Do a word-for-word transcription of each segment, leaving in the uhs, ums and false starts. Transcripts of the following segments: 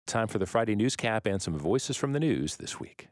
Time for the Friday Newscap and some voices from the news this week.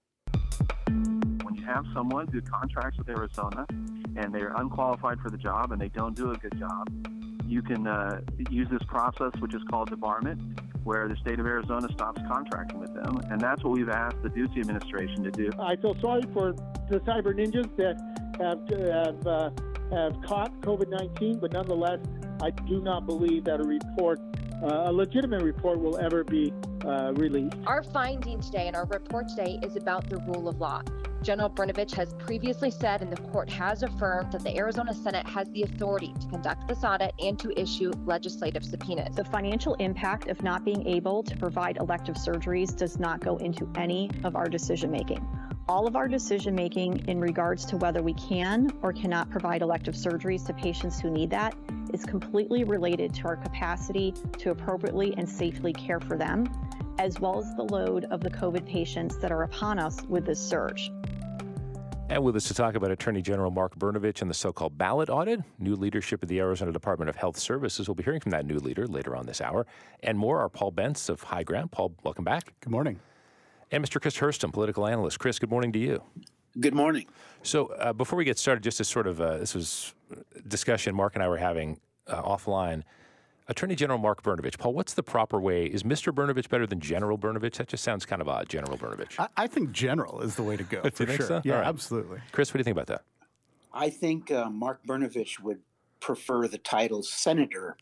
When you have someone who contracts with Arizona and they're unqualified for the job and they don't do a good job, you can uh, use this process, which is called debarment, where the state of Arizona stops contracting with them. And that's what we've asked the Ducey administration to do. I feel sorry for the cyber ninjas that have have, uh, have caught COVID nineteen, but nonetheless, I do not believe that a report, uh, a legitimate report, will ever be uh, released. Our finding today and our report today is about the rule of law. General Brnovich has previously said, and the court has affirmed, that the Arizona Senate has the authority to conduct this audit and to issue legislative subpoenas. The financial impact of not being able to provide elective surgeries does not go into any of our decision-making. All of our decision-making in regards to whether we can or cannot provide elective surgeries to patients who need that is completely related to our capacity to appropriately and safely care for them, as well as the load of the COVID patients that are upon us with this surge. And with us to talk about Attorney General Mark Brnovich and the so-called ballot audit, new leadership of the Arizona Department of Health Services. We'll be hearing from that new leader later on this hour. And more are Paul Bentz of High Ground. Paul, welcome back. Good morning. And Mister Chris Hurston, political analyst. Chris, good morning to you. Good morning. So uh, before we get started, just as sort of uh, this was discussion Mark and I were having uh, offline, Attorney General Mark Brnovich. Paul, what's the proper way? Is Mister Brnovich better than General Brnovich? That just sounds kind of odd, General Brnovich. I, I think General is the way to go, Do for you think sure. so? Yeah, right. Absolutely. Chris, what do you think about that? I think uh, Mark Brnovich would prefer the title Senator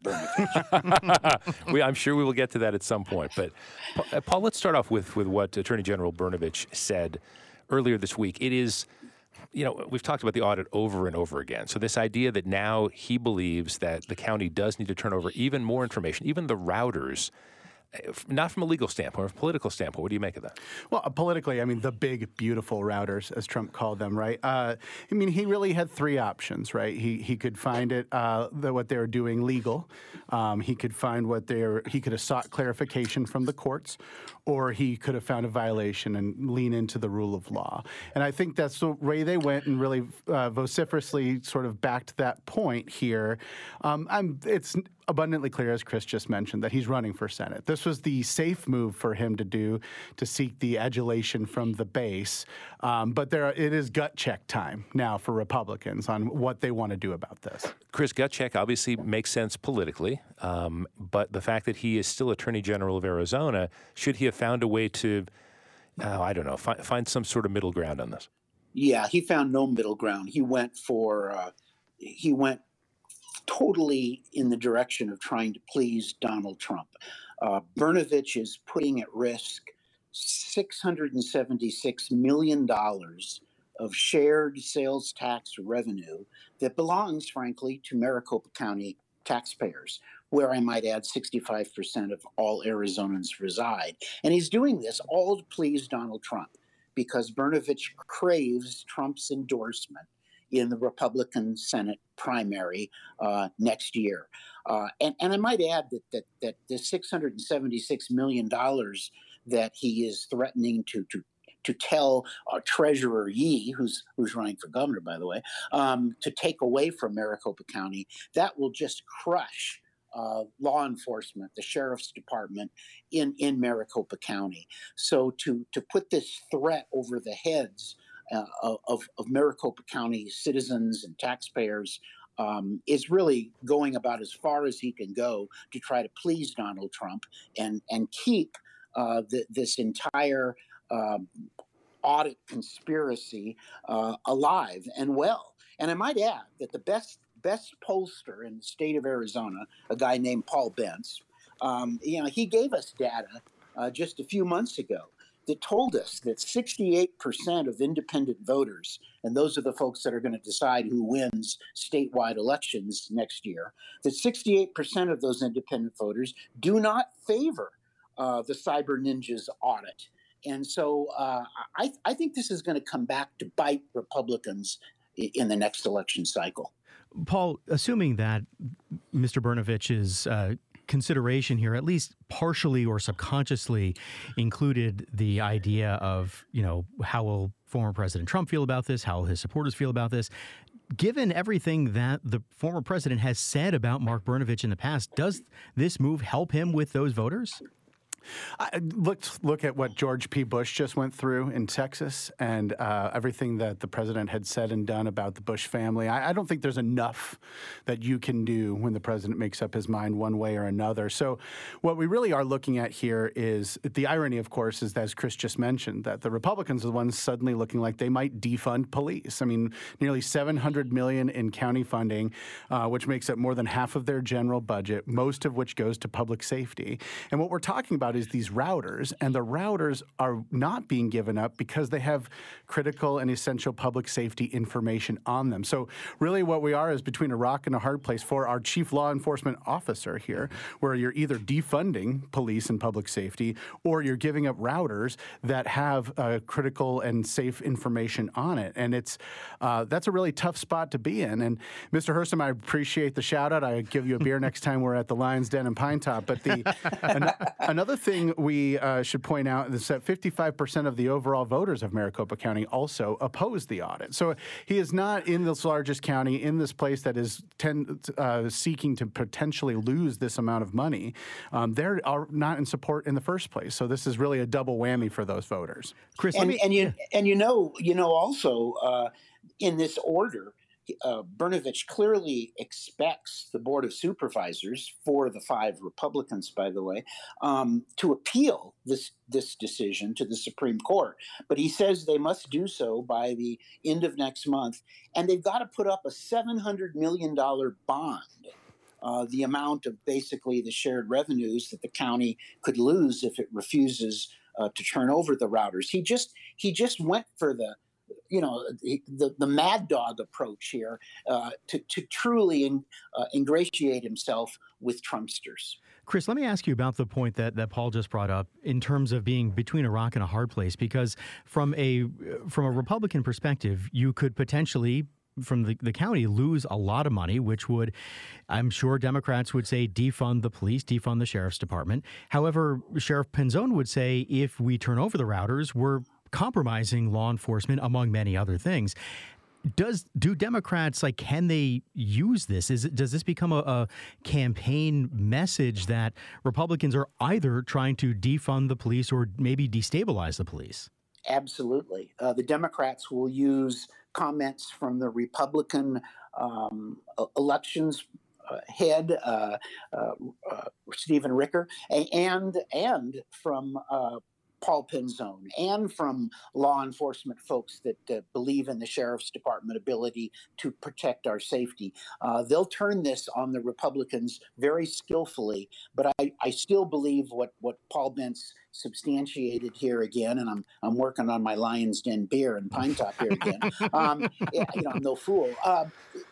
Brnovich. we, I'm sure we will get to that at some point. But, uh, Paul, let's start off with, with what Attorney General Brnovich said earlier this week. It is, you know, we've talked about the audit over and over again. So this idea that now he believes that the county does need to turn over even more information, even the routers, not from a legal standpoint, from a political standpoint. What do you make of that? Well, politically, I mean, the big, beautiful routers, as Trump called them, right? Uh, I mean, he really had three options, right? He he could find it, uh, the, what they were doing legal. Um, he could find what they're, he could have sought clarification from the courts, or he could have found a violation and lean into the rule of law. And I think that's the way they went and really uh, vociferously sort of backed that point here. Um, I'm, it's abundantly clear, as Chris just mentioned, that he's running for Senate. This was the safe move for him to do, to seek the adulation from the base. Um, but there, it is gut check time now for Republicans on what they want to do about this. Chris, gut check obviously makes sense politically, um, but the fact that he is still Attorney General of Arizona, should he have found a way to, uh, I don't know, fi- find some sort of middle ground on this? Yeah, he found no middle ground. He went for, uh, he went totally in the direction of trying to please Donald Trump. Uh, Brnovich is putting at risk six hundred seventy-six million dollars of shared sales tax revenue that belongs, frankly, to Maricopa County taxpayers, where I might add sixty-five percent of all Arizonans reside. And he's doing this all to please Donald Trump because Brnovich craves Trump's endorsement in the Republican Senate primary uh, next year. Uh, and, and I might add that that, that the six hundred seventy-six million dollars that he is threatening to to to tell uh, Treasurer Yee, who's who's running for governor, by the way, um, to take away from Maricopa County, that will just crush uh, law enforcement, the sheriff's department in, in Maricopa County. So to to put this threat over the heads uh, of, of Maricopa County citizens and taxpayers um, is really going about as far as he can go to try to please Donald Trump and, and keep uh, the, this entire Um, audit conspiracy uh, alive and well. And I might add that the best best pollster in the state of Arizona, a guy named Paul Bentz, um, you know, he gave us data uh, just a few months ago that told us that sixty-eight percent of independent voters, and those are the folks that are going to decide who wins statewide elections next year, that sixty-eight percent of those independent voters do not favor uh, the Cyber Ninjas audit. And so uh, I, I think this is going to come back to bite Republicans in the next election cycle. Paul, assuming that Mister Brnovich's uh, consideration here, at least partially or subconsciously, included the idea of, you know, how will former President Trump feel about this? How will his supporters feel about this? Given everything that the former president has said about Mark Brnovich in the past, does this move help him with those voters? I looked look at what George P. Bush just went through in Texas and uh, everything that the president had said and done about the Bush family. I, I don't think there's enough that you can do when the president makes up his mind one way or another. So what we really are looking at here is the irony, of course, is that, as Chris just mentioned, that the Republicans are the ones suddenly looking like they might defund police. I mean, nearly seven hundred million dollars in county funding, uh, which makes up more than half of their general budget, most of which goes to public safety. And what we're talking about is these routers, and the routers are not being given up because they have critical and essential public safety information on them. So really what we are is between a rock and a hard place for our chief law enforcement officer here, where you're either defunding police and public safety or you're giving up routers that have uh, critical and safe information on it. And it's uh, that's a really tough spot to be in. And Mister Hersom, I appreciate the shout out. I give you a beer next time we're at the Lion's Den in Pine Top. But the an, another thing we uh, should point out is that fifty-five percent of the overall voters of Maricopa County also oppose the audit. So he is not in this largest county, in this place that is ten, uh, seeking to potentially lose this amount of money. Um, they're are not in support in the first place. So this is really a double whammy for those voters. Chris, and, let me, and you and you know you know also uh, in this order. Uh, Brnovich clearly expects the Board of Supervisors, for the five Republicans, by the way, um, to appeal this this decision to the Supreme Court. But he says they must do so by the end of next month, and they've got to put up a seven hundred million dollars bond, uh, the amount of basically the shared revenues that the county could lose if it refuses uh, to turn over the routers. He just he just went for the you know, the, the mad dog approach here uh, to, to truly in, uh, ingratiate himself with Trumpsters. Chris, let me ask you about the point that, that Paul just brought up in terms of being between a rock and a hard place, because from a from a Republican perspective, you could potentially from the, the county lose a lot of money, which would, I'm sure Democrats would say, defund the police, defund the sheriff's department. However, Sheriff Penzone would say if we turn over the routers, we're compromising law enforcement, among many other things. Does do Democrats, like, can they use this? Is it, does this become a, a campaign message that Republicans are either trying to defund the police or maybe destabilize the police? Absolutely. Uh, the Democrats will use comments from the Republican um, elections uh, head, uh, uh, uh, Stephen Ricker, and and from uh, Paul Penzone, and from law enforcement folks that uh, believe in the sheriff's department ability to protect our safety. Uh, they'll turn this on the Republicans very skillfully, but I, I still believe what, what Paul Bentz substantiated here again, and I'm I'm working on my Lion's Den beer and Pine Top here again. um, you know, I'm no fool. Uh,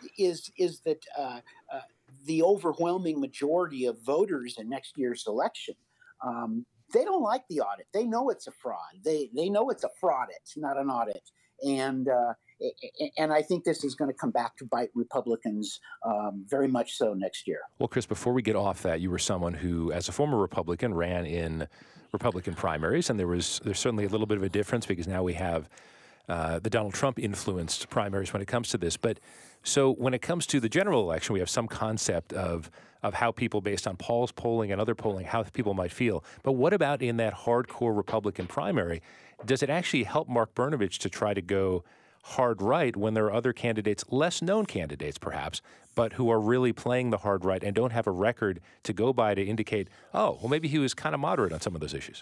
is is that uh, uh, the overwhelming majority of voters in next year's election? Um, They don't like the audit. They know it's a fraud. They they know it's a fraud. It's not an audit. And uh, and I think this is going to come back to bite Republicans um, very much so next year. Well, Chris, before we get off that, you were someone who, as a former Republican, ran in Republican primaries, and there was there's certainly a little bit of a difference because now we have uh, the Donald Trump influenced primaries when it comes to this. But so when it comes to the general election, we have some concept of of how people, based on Paul's polling and other polling, how people might feel. But what about in that hardcore Republican primary? Does it actually help Mark Brnovich to try to go hard right when there are other candidates, less known candidates perhaps, but who are really playing the hard right and don't have a record to go by to indicate, oh, well, maybe he was kind of moderate on some of those issues?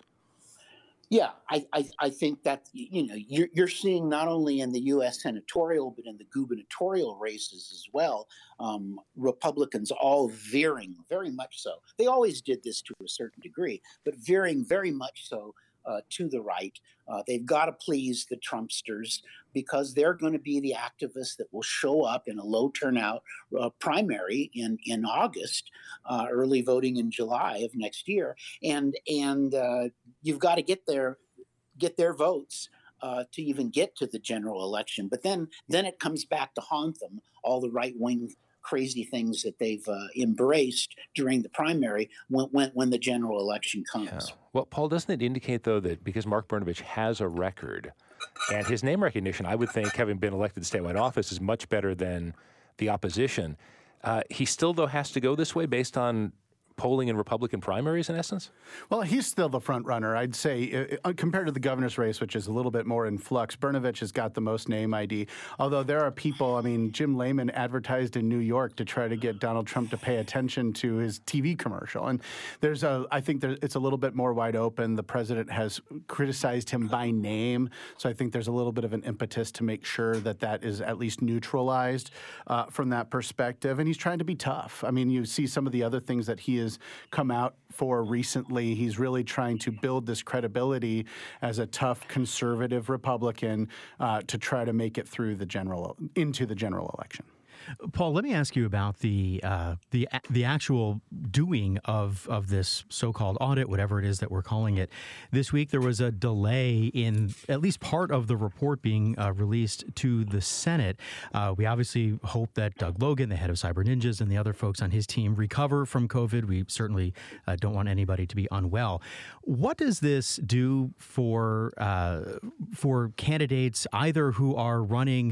Yeah, I, I, I think that, you know, you're, you're seeing not only in the U S senatorial, but in the gubernatorial races as well, um, Republicans all veering very much so. They always did this to a certain degree, but veering very much so uh, to the right. Uh, they've got to please the Trumpsters because they're going to be the activists that will show up in a low turnout uh, primary in, in August, uh, early voting in July of next year. And and uh, you've got to get their, get their votes uh, to even get to the general election. But then, then it comes back to haunt them, all the right-wing crazy things that they've uh, embraced during the primary when, when, when the general election comes. Yeah. Well, Paul, doesn't it indicate, though, that because Mark Brnovich has a record and his name recognition, I would think, having been elected to statewide office, is much better than the opposition, uh, he still, though, has to go this way based on polling in Republican primaries, in essence? Well, he's still the front runner. I'd say, uh, compared to the governor's race, which is a little bit more in flux, Brnovich has got the most name I D. Although there are people, I mean, Jim Lehman advertised in New York to try to get Donald Trump to pay attention to his T V commercial. And there's a, I think there, it's a little bit more wide open. The president has criticized him by name. So I think there's a little bit of an impetus to make sure that that is at least neutralized uh, from that perspective. And he's trying to be tough. I mean, you see some of the other things that he has come out for recently. He's really trying to build this credibility as a tough conservative Republican uh, to try to make it through the general, into the general election. Paul, let me ask you about the uh, the the actual doing of of this so-called audit, whatever it is that we're calling it. This week, there was a delay in at least part of the report being uh, released to the Senate. Uh, we obviously hope that Doug Logan, the head of Cyber Ninjas, and the other folks on his team recover from COVID. We certainly uh, don't want anybody to be unwell. What does this do for uh, for candidates either who are running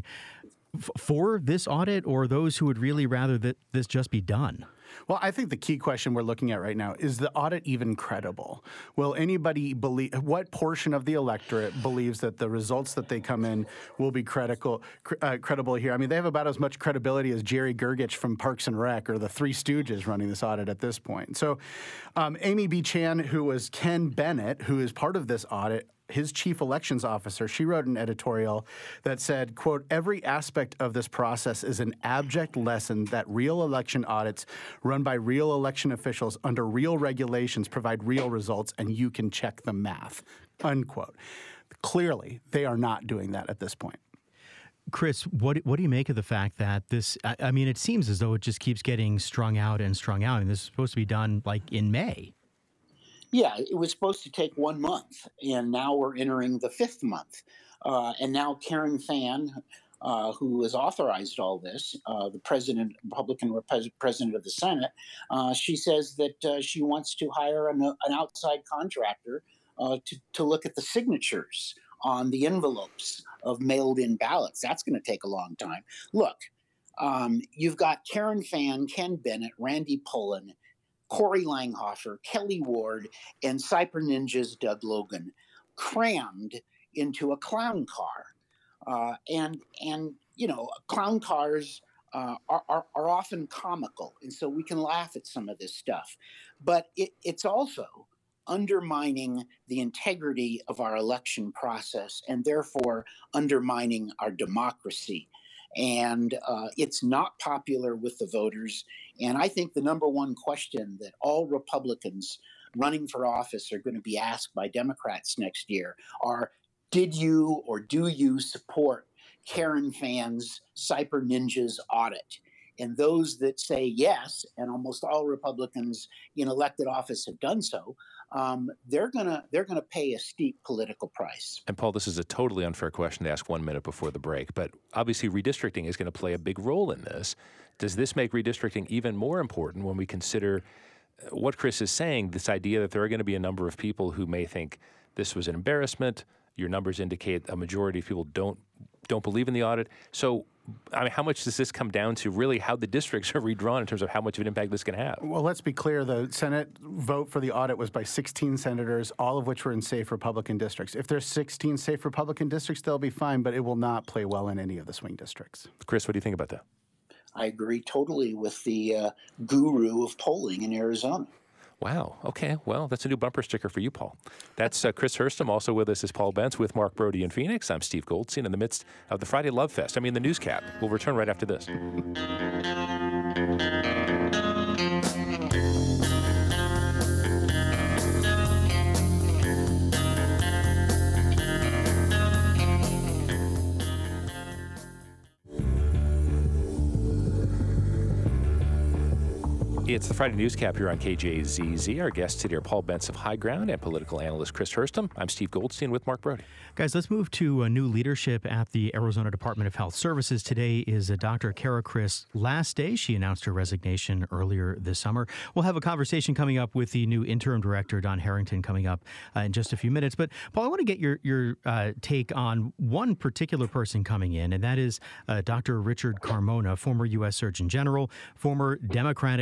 for this audit or those who would really rather that this just be done? Well, I think the key question we're looking at right now is the audit even credible? Will anybody believe, what portion of the electorate believes that the results that they come in will be credible, uh, credible here? I mean, they have about as much credibility as Jerry Gergich from Parks and Rec or the Three Stooges running this audit at this point. So um, Amy B. Chan, who was Ken Bennett, who is part of this audit, his chief elections officer, she wrote an editorial that said, quote, every aspect of this process is an abject lesson that real election audits run by real election officials under real regulations provide real results, and you can check the math, unquote. Clearly, they are not doing that at this point. Chris, what what do you make of the fact that this, I, I mean, it seems as though it just keeps getting strung out and strung out, and this is supposed to be done like in May. Yeah, it was supposed to take one month, and now we're entering the fifth month. Uh, and now Karen Fann, uh, who has authorized all this, uh, the president, Republican rep- president of the Senate, uh, she says that uh, she wants to hire an, an outside contractor uh, to, to look at the signatures on the envelopes of mailed-in ballots. That's going to take a long time. Look, um, you've got Karen Fann, Ken Bennett, Randy Pullen, Corey Langhofer, Kelly Ward, and Cyber Ninjas Doug Logan crammed into a clown car. Uh, and, and you know, clown cars uh, are, are, are often comical, and so we can laugh at some of this stuff. But it, it's also undermining the integrity of our election process and therefore undermining our democracy. And uh, it's not popular with the voters. And I think the number one question that all Republicans running for office are going to be asked by Democrats next year are, did you or do you support Karen Fann's Cyber Ninjas audit? And those that say yes, and almost all Republicans in elected office have done so, um, they're gonna they're gonna pay a steep political price. And Paul, this is a totally unfair question to ask one minute before the break, but obviously redistricting is going to play a big role in this. Does this make redistricting even more important when we consider what Chris is saying, this idea that there are going to be a number of people who may think this was an embarrassment? Your numbers indicate a majority of people don't don't believe in the audit. So, I mean, how much does this come down to really how the districts are redrawn in terms of how much of an impact this can have? Well, let's be clear. The Senate vote for the audit was by sixteen senators, all of which were in safe Republican districts. If there's sixteen safe Republican districts, they'll be fine, but it will not play well in any of the swing districts. Chris, what do you think about that? I agree totally with the uh, guru of polling in Arizona. Wow. Okay. Well, that's a new bumper sticker for you, Paul. That's uh, Chris Hurstum. Also with us is Paul Bentz with Mark Brody in Phoenix. I'm Steve Goldstein in the midst of the Friday Love Fest. I mean, the newscap. We'll return right after this. It's the Friday Newscap here on K J Z Z. Our guests today are Paul Bentz of High Ground and political analyst Chris Hurstum. I'm Steve Goldstein with Mark Brody. Guys, let's move to a new leadership at the Arizona Department of Health Services. Today is uh, Doctor Kara Kriss' last day. She announced her resignation earlier this summer. We'll have a conversation coming up with the new interim director, Don Harrington, coming up uh, in just a few minutes. But, Paul, I want to get your, your uh, take on one particular person coming in, and that is uh, Doctor Richard Carmona, former U S Surgeon General, former Democratic U S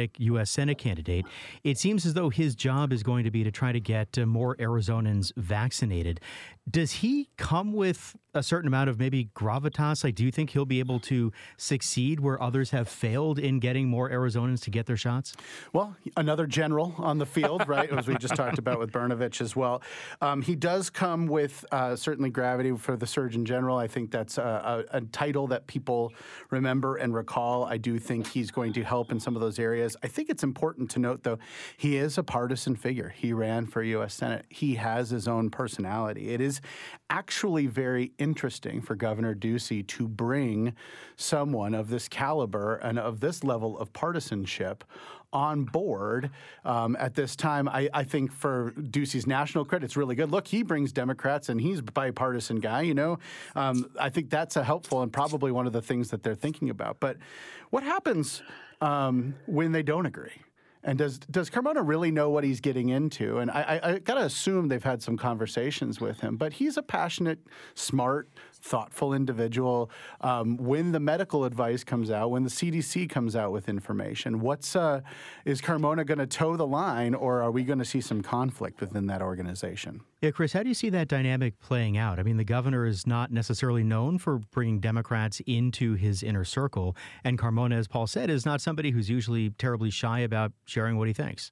S Senate candidate. It seems as though his job is going to be to try to get uh, more Arizonans vaccinated. Does he come with a certain amount of maybe gravitas? Like, do you think he'll be able to succeed where others have failed in getting more Arizonans to get their shots? Well, another general on the field, right, as we just talked about with Brnovich as well. Um, he does come with uh, certainly gravity for the Surgeon General. I think that's a, a, a title that people remember and recall. I do think he's going to help in some of those areas. I think it's important to note, though, he is a partisan figure. He ran for U S Senate. He has his own personality. It is actually very interesting for Governor Ducey to bring someone of this caliber and of this level of partisanship on board um, at this time. I, I think for Ducey's national credit, it's really good. Look, he brings Democrats, and he's a bipartisan guy, you know. Um, I think that's a helpful and probably one of the things that they're thinking about. But what happens um, when they don't agree? And does does Carmona really know what he's getting into? And I, I, I got to assume they've had some conversations with him. But he's a passionate, smart, thoughtful individual. Um, when the medical advice comes out, when the C D C comes out with information, what's uh, is Carmona going to toe the line, or are we going to see some conflict within that organization? Yeah, Chris, how do you see that dynamic playing out? I mean, the governor is not necessarily known for bringing Democrats into his inner circle, and Carmona, as Paul said, is not somebody who's usually terribly shy about sharing what he thinks.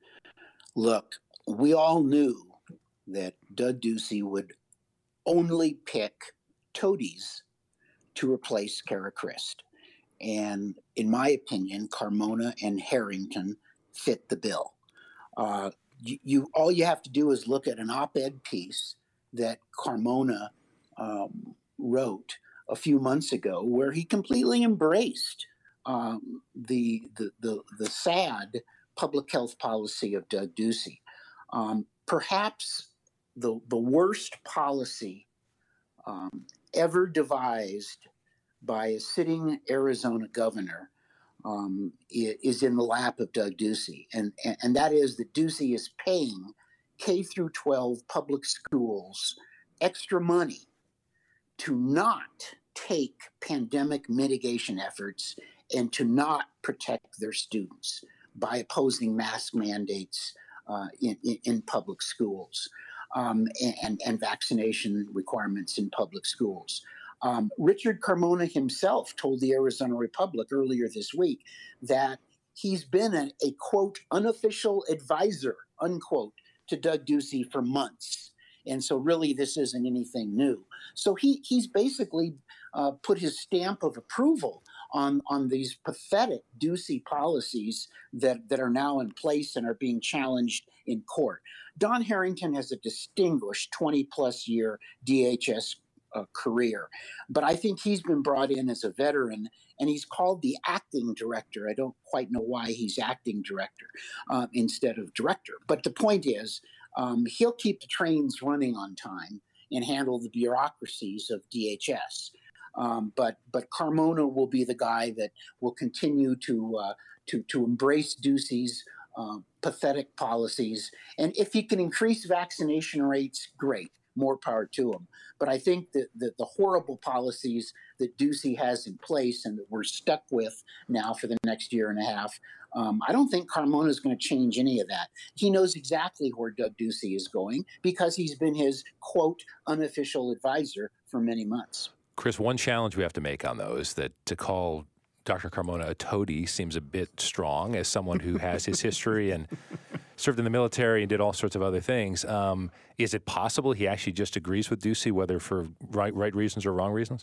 Look, we all knew that Doug Ducey would only pick toadies to replace Kara Christ. And in my opinion, Carmona and Harrington fit the bill. Uh, you, you all you have to do is look at an op-ed piece that Carmona um, wrote a few months ago, where he completely embraced um, the, the the the sad public health policy of Doug Ducey. Um, perhaps the the worst policy um, ever devised by a sitting Arizona governor um, is in the lap of Doug Ducey, and, and and that is that Ducey is paying K through twelve public schools extra money to not take pandemic mitigation efforts and to not protect their students by opposing mask mandates uh, in, in, in public schools um, and, and vaccination requirements in public schools. Um, Richard Carmona himself told the Arizona Republic earlier this week that he's been a, a quote, unofficial advisor, unquote, to Doug Ducey for months. And so really this isn't anything new. So he he's basically uh, put his stamp of approval on, on these pathetic Ducey policies that, that are now in place and are being challenged in court. Don Harrington has a distinguished twenty plus year D H S uh, career, but I think he's been brought in as a veteran, and he's called the acting director. I don't quite know why he's acting director uh, instead of director. But the point is, um, he'll keep the trains running on time and handle the bureaucracies of D H S. Um, but but Carmona will be the guy that will continue to uh, to to embrace Ducey's uh, pathetic policies, and if he can increase vaccination rates, great, more power to him. But I think that the, the horrible policies that Ducey has in place and that we're stuck with now for the next year and a half, um, I don't think Carmona is going to change any of that. He knows exactly where Doug Ducey is going because he's been his quote unofficial advisor for many months. Chris, one challenge we have to make on those that to call Doctor Carmona a toady seems a bit strong as someone who has his history and served in the military and did all sorts of other things. Um, is it possible he actually just agrees with Ducey, whether for right, right reasons or wrong reasons?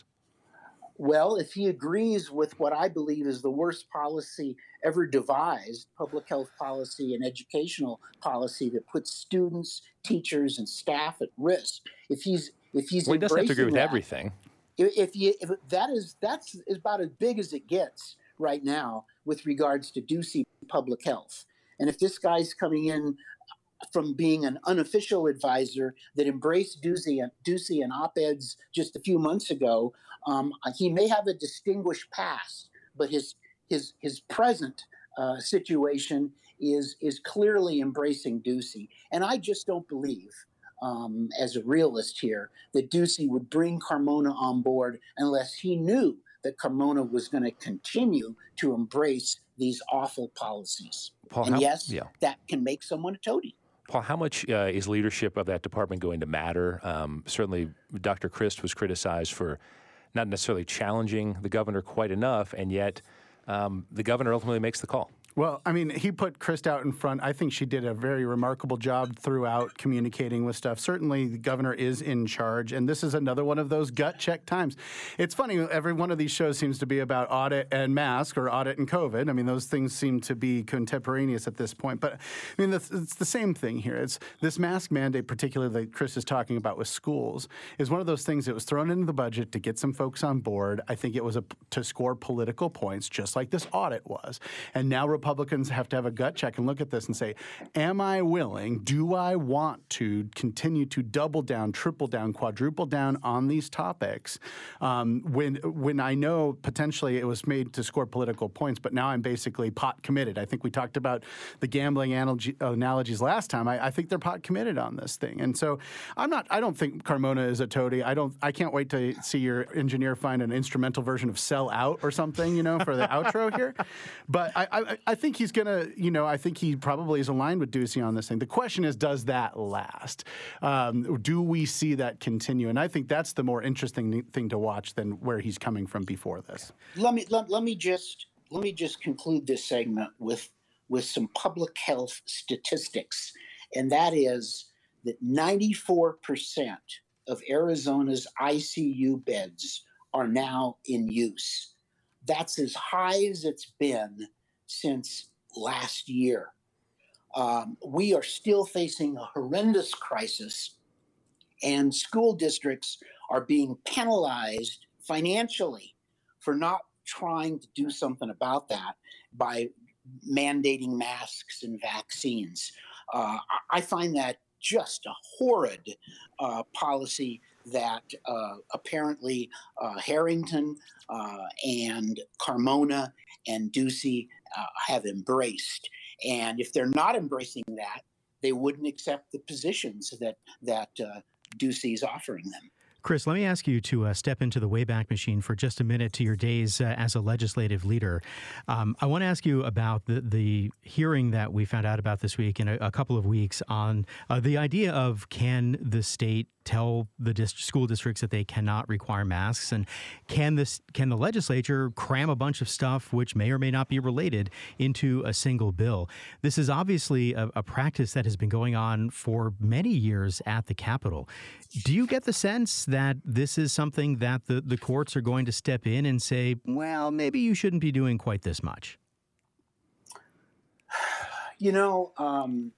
Well, if he agrees with what I believe is the worst policy ever devised, public health policy and educational policy that puts students, teachers, and staff at risk, if he's if he's well, he doesn't have to agree with that, everything. If you if that is that's about as big as it gets right now with regards to Ducey public health. And if this guy's coming in from being an unofficial advisor that embraced Ducey and Ducey and op-eds just a few months ago, um, he may have a distinguished past, but his his his present uh, situation is is clearly embracing Ducey. And I just don't believe, Um, as a realist here, that Ducey would bring Carmona on board unless he knew that Carmona was going to continue to embrace these awful policies. Paul, and how, yes, yeah. that can make someone a toady. Paul, how much uh, is leadership of that department going to matter? Um, certainly, Doctor Crist was criticized for not necessarily challenging the governor quite enough, and yet um, the governor ultimately makes the call. Well, I mean, he put Crist out in front. I think she did a very remarkable job throughout communicating with stuff. Certainly, the governor is in charge, and this is another one of those gut check times. It's funny, every one of these shows seems to be about audit and mask or audit and COVID. I mean, those things seem to be contemporaneous at this point. But, I mean, it's the same thing here. It's this mask mandate, particularly that Chris is talking about with schools, is one of those things that was thrown into the budget to get some folks on board. I think it was a, to score political points, just like this audit was. And now Republicans have to have a gut check and look at this and say, am I willing, do I want to continue to double down, triple down, quadruple down on these topics um, when when I know potentially it was made to score political points, but now I'm basically pot committed. I think we talked about the gambling analogy, analogies last time. I, I think they're pot committed on this thing. And so I'm not, I don't think Carmona is a toady. I don't, I can't wait to see your engineer find an instrumental version of Sell Out or something, you know, for the outro here. But I, I, I think he's going to, you know, I think he probably is aligned with Ducey on this thing. The question is, does that last? Um, do we see that continue? And I think that's the more interesting thing to watch than where he's coming from before this. Let me let, let me just let me just conclude this segment with with some public health statistics, and that is that ninety-four percent of Arizona's I C U beds are now in use. That's as high as it's been since last year. Um, we are still facing a horrendous crisis, and school districts are being penalized financially for not trying to do something about that by mandating masks and vaccines. Uh, I find that just a horrid uh, policy that uh, apparently uh, Harrington uh, and Carmona and Ducey uh, have embraced. And if they're not embracing that, they wouldn't accept the positions that that uh, Ducey is offering them. Chris, let me ask you to uh, step into the Wayback Machine for just a minute to your days uh, as a legislative leader. Um, I want to ask you about the, the hearing that we found out about this week in a, a couple of weeks on uh, the idea of, can the state tell the dist- school districts that they cannot require masks, and can this can the legislature cram a bunch of stuff which may or may not be related into a single bill? This is obviously a, a practice that has been going on for many years at the Capitol. Do you get the sense that this is something that the, the courts are going to step in and say, well, maybe you shouldn't be doing quite this much? You know, um,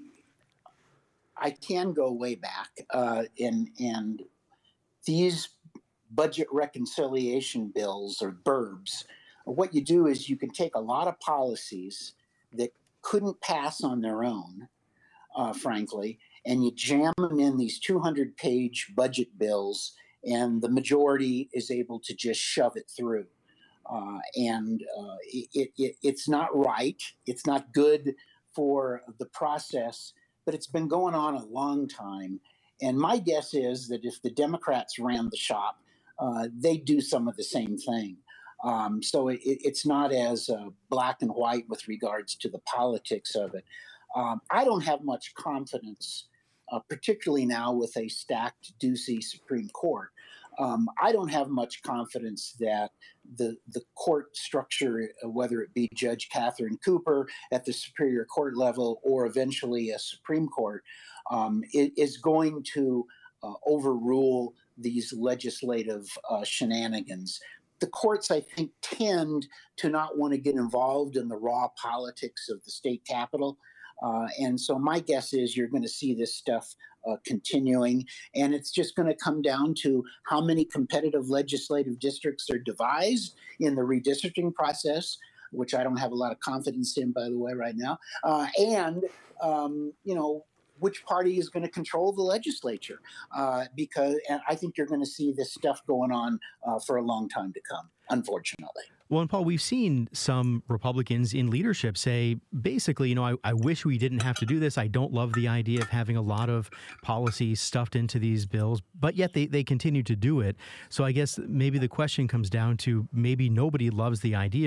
I can go way back, uh, and and these budget reconciliation bills, or B R Bs, what you do is you can take a lot of policies that couldn't pass on their own, uh, frankly, and you jam them in these two hundred page budget bills, and the majority is able to just shove it through. Uh, and uh, it, it, it's not right. It's not good for the process, but it's been going on a long time. And my guess is that if the Democrats ran the shop, uh, they'd do some of the same thing. Um, so it, it's not as uh, black and white with regards to the politics of it. Um, I don't have much confidence, uh, particularly now with a stacked Ducey Supreme Court. Um, I don't have much confidence that the the court structure, whether it be Judge Catherine Cooper at the Superior Court level or eventually a Supreme Court, um, is going to uh, overrule these legislative uh, shenanigans. The courts, I think, tend to not want to get involved in the raw politics of the state capitol. Uh, and so my guess is you're going to see this stuff uh, continuing, and it's just going to come down to how many competitive legislative districts are devised in the redistricting process, which I don't have a lot of confidence in, by the way, right now, uh, and, um, you know, which party is going to control the legislature, uh, because and I think you're going to see this stuff going on uh, for a long time to come, unfortunately. Well, and Paul, we've seen some Republicans in leadership say, basically, you know, I, I wish we didn't have to do this. I don't love the idea of having a lot of policy stuffed into these bills, but yet they, they continue to do it. So I guess maybe the question comes down to, maybe nobody loves the idea, but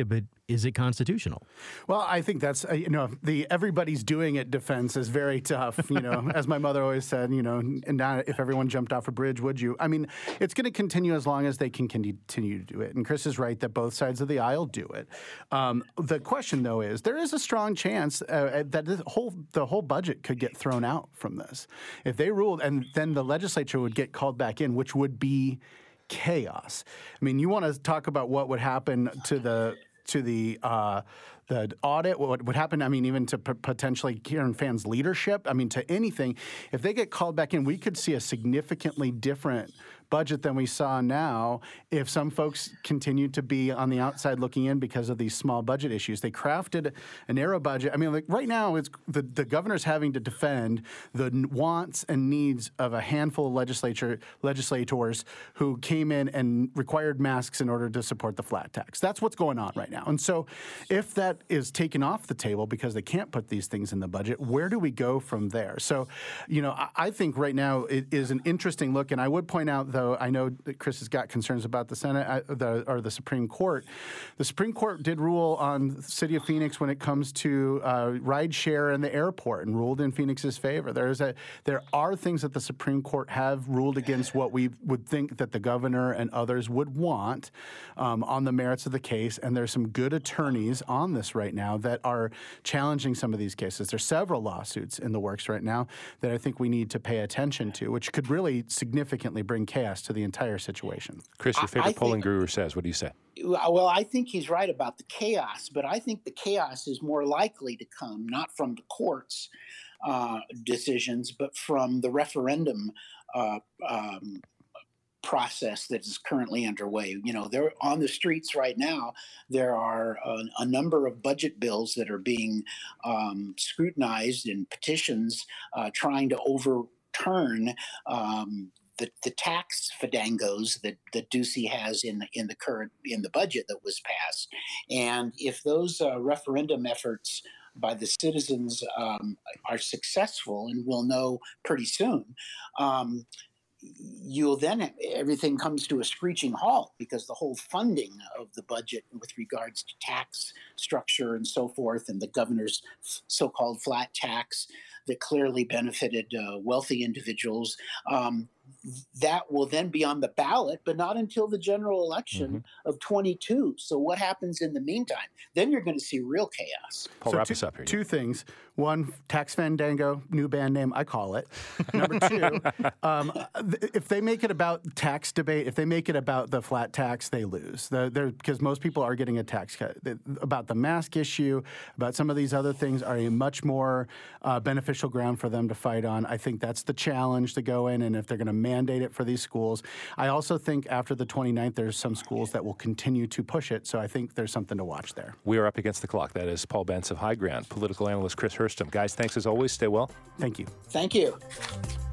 is it constitutional? Well, I think that's, uh, you know, the everybody's doing it defense is very tough, you know, as my mother always said, you know, and now if everyone jumped off a bridge, would you? I mean, it's going to continue as long as they can continue to do it. And Chris is right that both sides of the aisle do it. Um, the question, though, is there is a strong chance uh, that the whole, the whole budget could get thrown out from this. If they ruled, and then the legislature would get called back in, which would be chaos. I mean, you want to talk about what would happen to the to the uh, the audit, what would happen, I mean, even to p- potentially Karen Pfan's leadership, I mean, to anything. If they get called back in, we could see a significantly different budget than we saw now if some folks continue to be on the outside looking in because of these small budget issues. They crafted a narrow budget. I mean, like right now, it's the, the governor's having to defend the wants and needs of a handful of legislature legislators who came in and required masks in order to support the flat tax. That's what's going on right now. And so if that is taken off the table because they can't put these things in the budget, where do we go from there? So, you know, I, I think right now it is an interesting look. And I would point out, though, I know that Chris has got concerns about the Senate uh, the, or the Supreme Court. The Supreme Court did rule on the city of Phoenix when it comes to uh, ride share in the airport and ruled in Phoenix's favor. There is a there are things that the Supreme Court have ruled against what we would think that the governor and others would want um, on the merits of the case. And there's some good attorneys on this right now that are challenging some of these cases. There's several lawsuits in the works right now that I think we need to pay attention to, which could really significantly bring chaos to the entire situation. Chris, your favorite I, I polling think, guru says, what do you say? Well, I think he's right about the chaos, but I think the chaos is more likely to come not from the court's uh, decisions, but from the referendum uh, um, process that is currently underway. You know, they're on the streets right now. There are a, a number of budget bills that are being um, scrutinized in petitions uh, trying to overturn um, the, the tax fandangos that, that Ducey has in the, in the current in the budget that was passed. And if those uh, referendum efforts by the citizens um, are successful, and we'll know pretty soon, um, you'll then everything comes to a screeching halt because the whole funding of the budget with regards to tax structure and so forth, and the governor's so-called flat tax that clearly benefited uh, wealthy individuals, um, that will then be on the ballot, but not until the general election mm-hmm. of twenty-two. So what happens in the meantime? Then you're going to see real chaos. Paul, so wrap two, us up here. Two things. One, Tax Fandango, new band name, I call it. Number two, um, if they make it about tax debate, if they make it about the flat tax, they lose. The, because most people are getting a tax cut. About the mask issue, about some of these other things are a much more uh, beneficial ground for them to fight on. I think that's the challenge to go in, and if they're going to mandate it for these schools. I also think after the twenty-ninth, there's some schools that will continue to push it, so I think there's something to watch there. We are up against the clock. That is Paul Bentz of High Ground, political analyst Chris Herstum. Guys, thanks as always. Stay well. Thank you. Thank you.